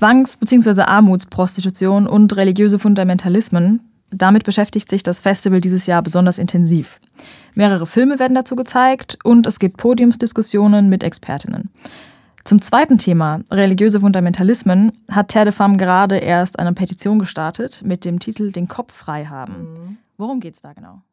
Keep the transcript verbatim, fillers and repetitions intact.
Zwangs- bzw. Armutsprostitution und religiöse Fundamentalismen. Damit beschäftigt sich das Festival dieses Jahr besonders intensiv. Mehrere Filme werden dazu gezeigt und es gibt Podiumsdiskussionen mit Expertinnen. Zum zweiten Thema, religiöse Fundamentalismen, hat Terre de Femmes gerade erst eine Petition gestartet mit dem Titel Den Kopf frei haben. Mhm. Worum geht's da genau?